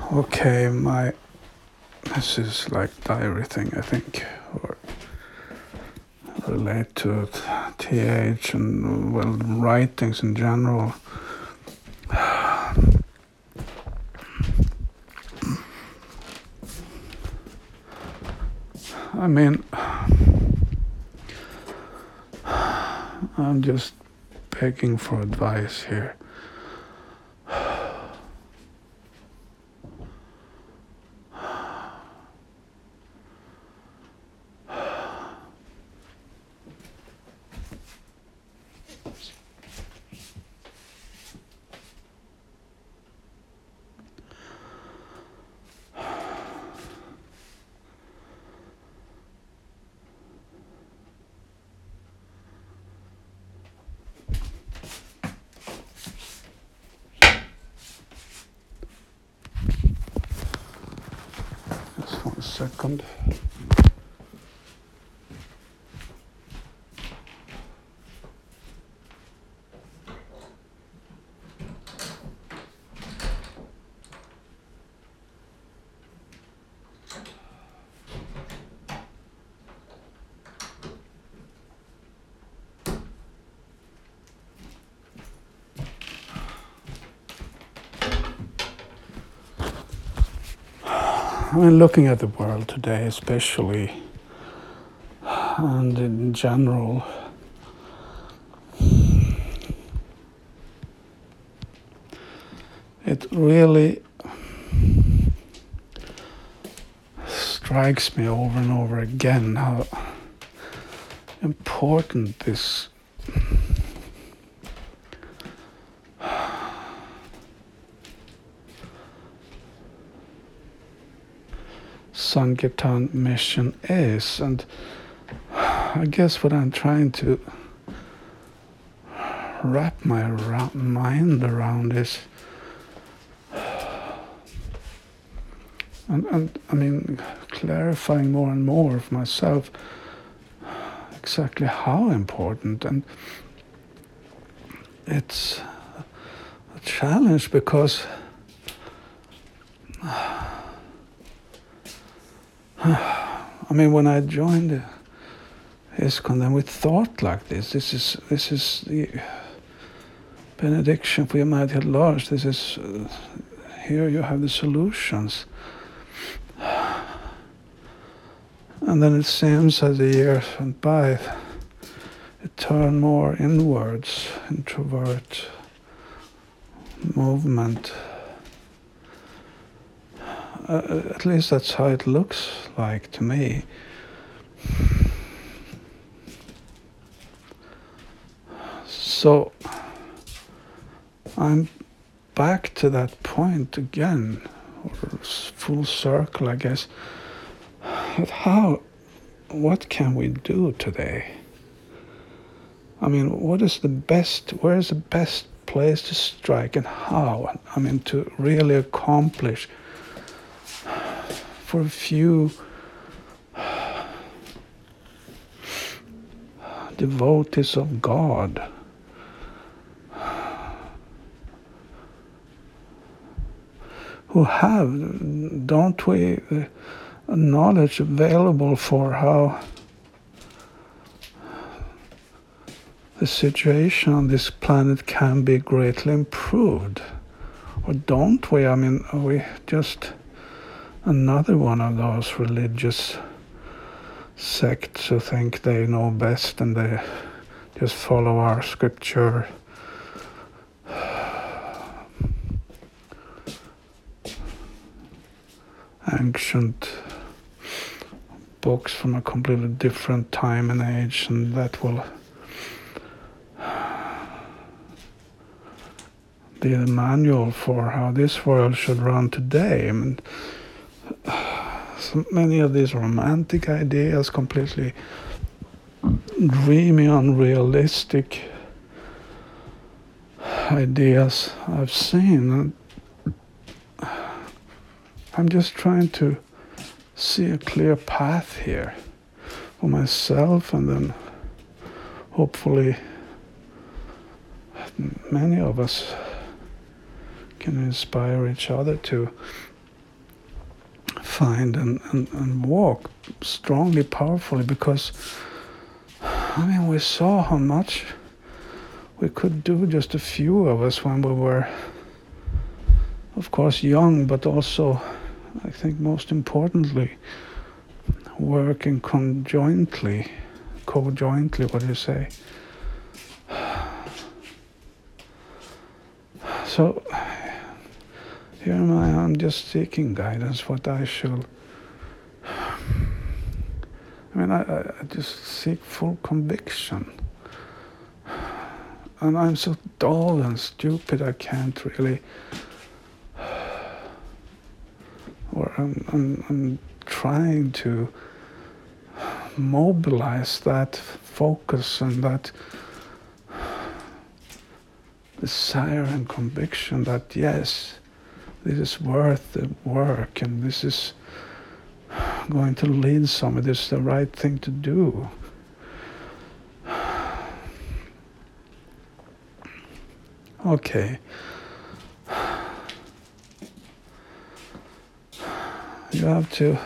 Okay, this is like diary thing, I think, or relate to TH and writings in general. I mean, I'm just begging for advice here. Just 1 second. I mean, looking at the world today, especially, and in general, it really strikes me over and over again how important this Sankirtan mission is. And I guess what I'm trying to wrap my mind around is, and I mean, clarifying more and more for myself exactly how important. And it's a challenge because I mean, when I joined ISKCON, then we thought like this. This is the benediction for humanity at large. This is here you have the solutions. And then it seems as the years went by, it turned more inwards, introvert movement. At least that's how it looks like to me. So I'm back to that point again, or full circle, I guess. But what can we do today? I mean, where is the best place to strike, and how? I mean, to really accomplish for a few devotees of God who have, don't we, knowledge available for how the situation on this planet can be greatly improved? Or don't we? I mean, are we just another one of those religious sects who think they know best and they just follow our scripture? Ancient books from a completely different time and age, and that will be the manual for how this world should run today. I mean, so many of these romantic ideas, completely dreamy, unrealistic ideas I've seen. And I'm just trying to see a clear path here for myself, and then hopefully many of us can inspire each other to find and walk strongly, powerfully, because we saw how much we could do, just a few of us, when we were, of course, young, but also, I think most importantly, working co-jointly, what do you say? So here am I, I'm just seeking guidance, what I should. I just seek full conviction. And I'm so dull and stupid, I can't really, or I'm trying to mobilize that focus and that desire and conviction that yes, this is worth the work and this is going to lead somewhere, this is the right thing to do. Okay. You have to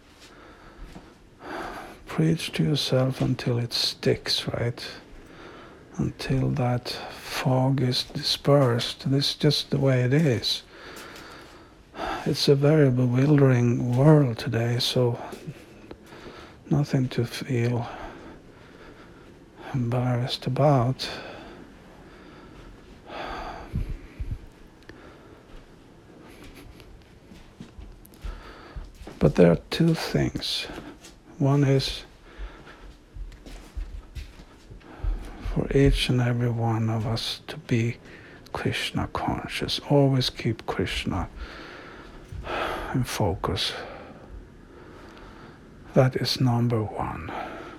preach to yourself until it sticks, right? Until that fog is dispersed. This is just the way it is. It's a very bewildering world today, so nothing to feel embarrassed about. But there are two things. One is for each and every one of us to be Krishna conscious. Always keep Krishna in focus. That is number one.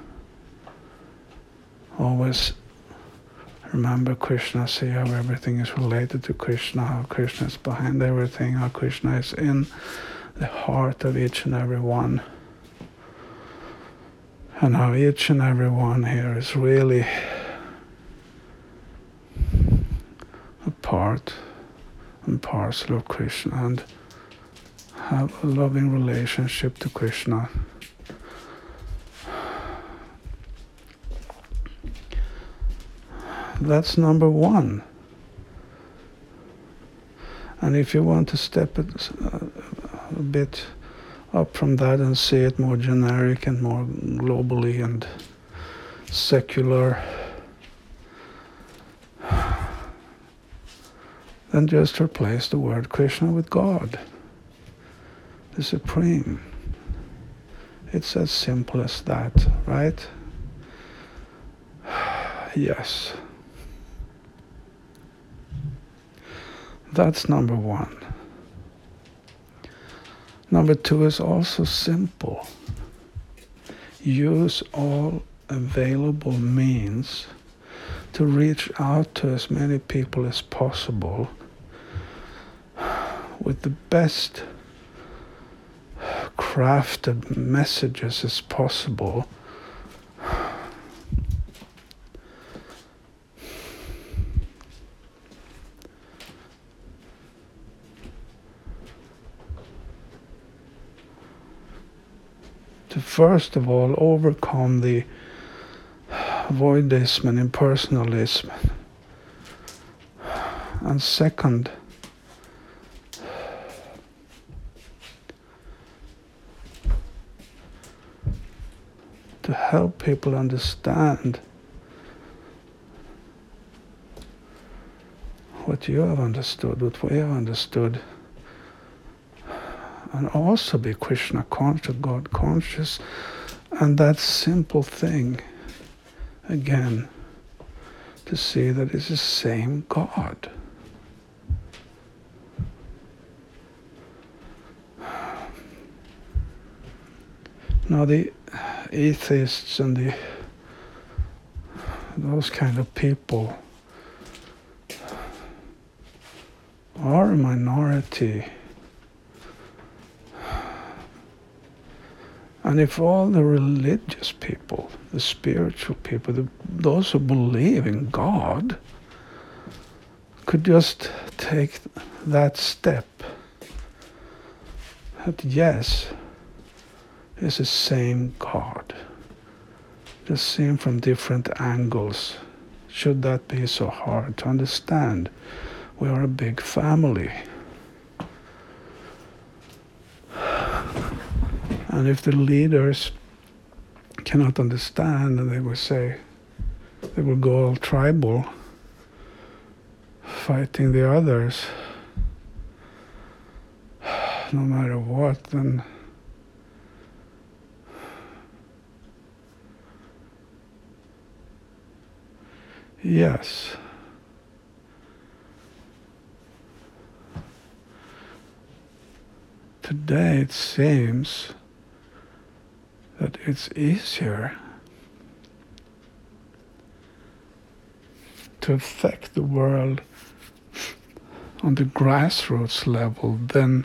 Always remember Krishna, see how everything is related to Krishna, how Krishna is behind everything, how Krishna is in the heart of each and every one, and how each and every one here is really a part and parcel of Krishna, and have a loving relationship to Krishna. That's number one. And if you want to step it a bit up from that and see it more generic and more globally and secular, then just replace the word Krishna with God, the Supreme. It's as simple as that, right? Yes. That's number one. Number two is also simple. Use all available means to reach out to as many people as possible with the best crafted messages as possible. To first of all overcome the voidism and impersonalism, and second, to help people understand what you have understood, what we have understood, and also be Krishna conscious, God conscious, and that simple thing, again, to see that it's the same God. Now the atheists and those kind of people are a minority. And if all the religious people, the spiritual people, those who believe in God, could just take that step, that yes, is the same God, just seen from different angles. Should that be so hard to understand? We are a big family. And if the leaders cannot understand, and they will say, they will go all tribal, fighting the others, no matter what, then yes. Today it seems that it's easier to affect the world on the grassroots level than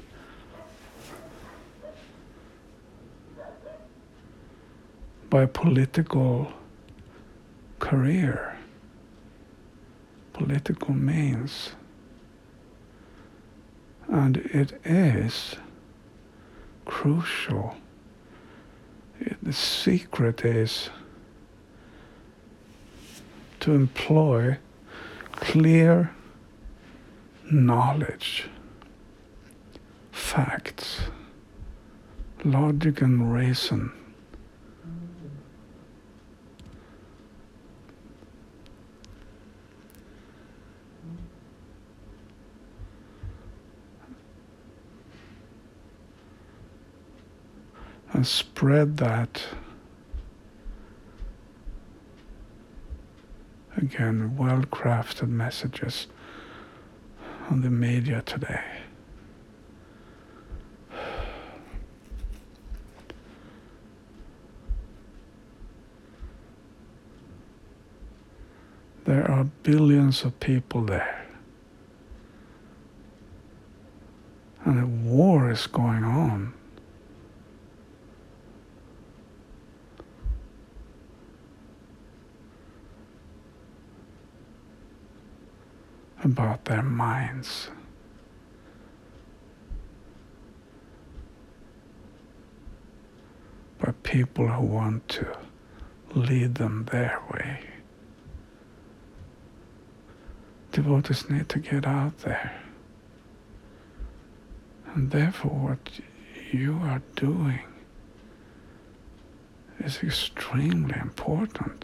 by political career, political means. And it is crucial. The secret is to employ clear knowledge, facts, logic and reason. And spread that, again, well-crafted messages on the media today. There are billions of people there. And a war is going on. About their minds. By people who want to lead them their way. Devotees need to get out there. And therefore what you are doing is extremely important.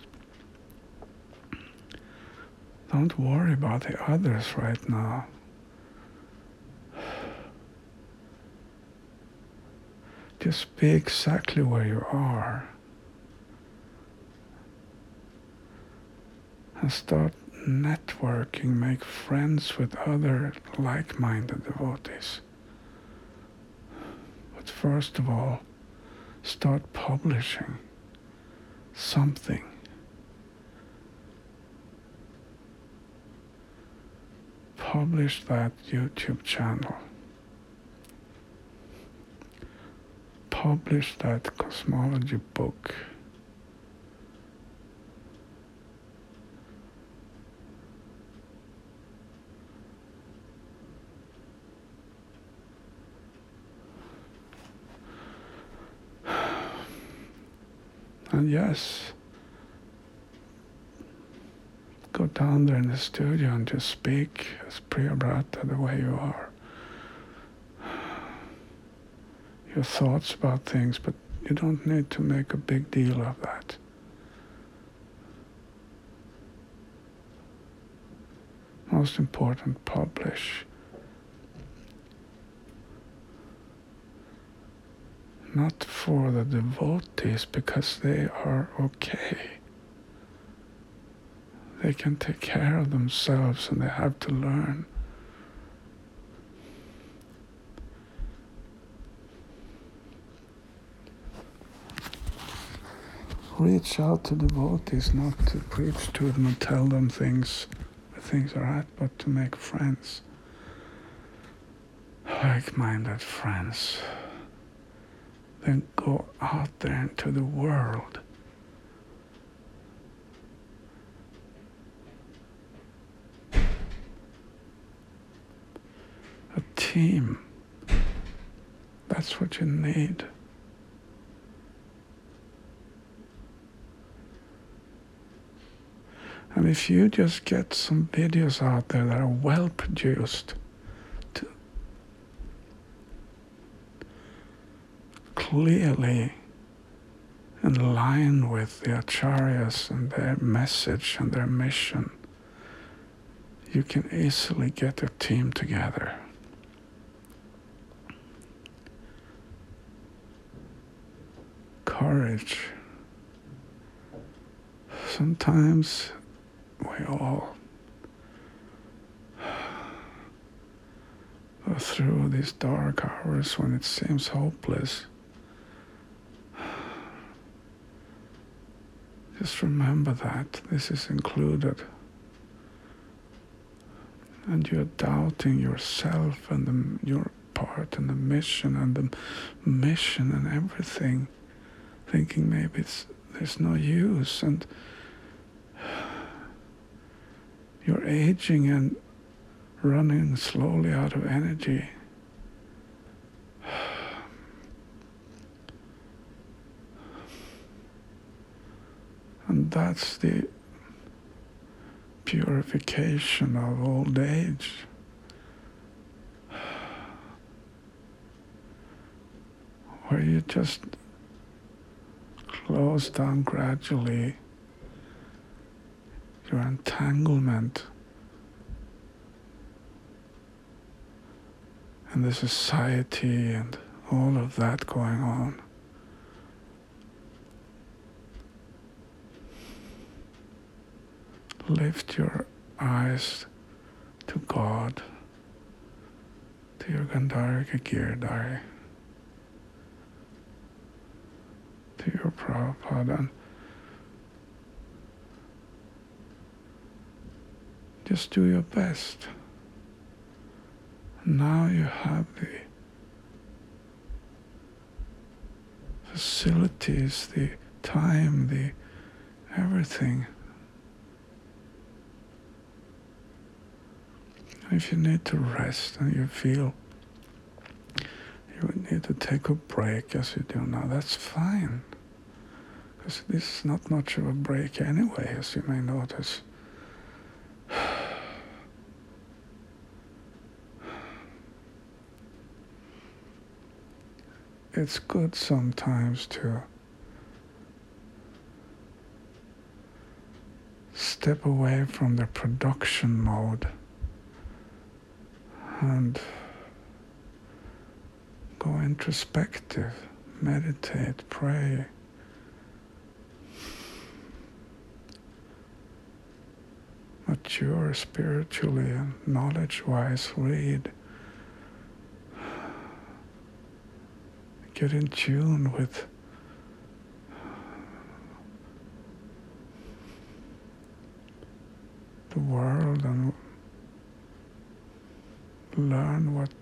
Don't worry about the others right now. Just be exactly where you are. And start networking, make friends with other like-minded devotees. But first of all, start publishing something. Publish that YouTube channel. Publish that cosmology book. And yes, go down there in the studio and just speak as Priyabrata the way you are. Your thoughts about things, but you don't need to make a big deal of that. Most important, publish. Not for the devotees, because they are okay. They can take care of themselves and they have to learn. Reach out to devotees, not to preach to them and tell them things where things are at, but to make friends. Like-minded friends. Then go out there into the world. A team. That's what you need. And if you just get some videos out there that are well produced, to clearly in line with the acharyas and their message and their mission, you can easily get a team together. Courage. Sometimes we all go through these dark hours when it seems hopeless. Just remember that this is included. And you're doubting yourself and your part and the mission and everything, thinking maybe there's no use, and you're aging and running slowly out of energy. And that's the purification of old age. Where you just close down gradually your entanglement and the society and all of that going on. Lift your eyes to God, to your Gandharika Girdhari, to your Prabhupada, and just do your best. Now you have the facilities, the time, the everything. If you need to rest and you feel you would need to take a break as you do now, that's fine. Because this is not much of a break anyway, as you may notice. It's good sometimes to step away from the production mode and go introspective, meditate, pray. Mature spiritually and knowledge-wise, read. Get in tune with the world and learn what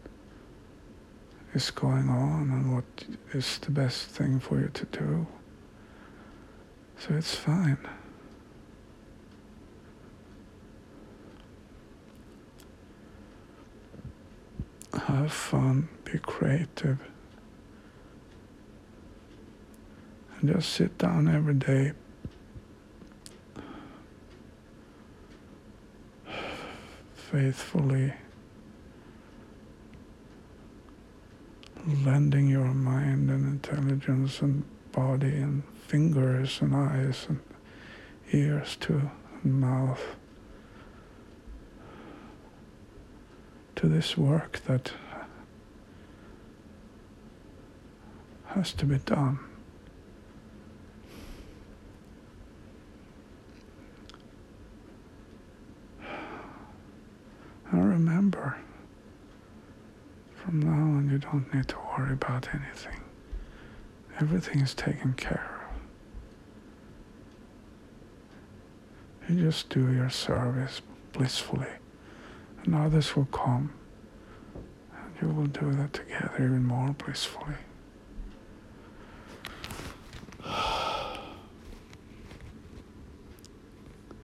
is going on and what is the best thing for you to do. So it's fine. Have fun, be creative, and just sit down every day, faithfully lending your mind and intelligence and body and fingers and eyes and ears to and mouth to this work that has to be done. And remember, from now on you don't need to worry about anything. Everything is taken care of. You just do your service blissfully, and others will come, and you will do that together even more blissfully.